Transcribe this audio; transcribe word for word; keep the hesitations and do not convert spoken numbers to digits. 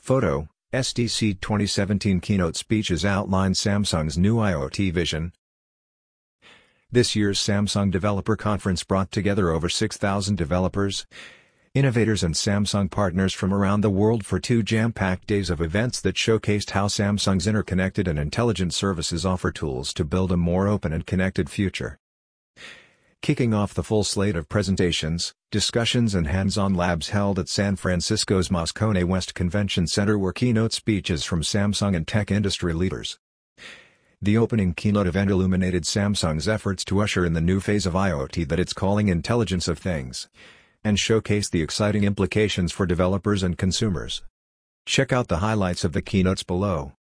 Photo, S D C twenty seventeen keynote speeches outline Samsung's new IoT vision. This year's Samsung Developer Conference brought together over six thousand developers, innovators and Samsung partners from around the world for two jam-packed days of events that showcased how Samsung's interconnected and intelligent services offer tools to build a more open and connected future. Kicking off the full slate of presentations, discussions and hands-on labs held at San Francisco's Moscone West Convention Center were keynote speeches from Samsung and tech industry leaders. The opening keynote event illuminated Samsung's efforts to usher in the new phase of IoT that it's calling Intelligence of Things, and showcased the exciting implications for developers and consumers. Check out the highlights of the keynotes below.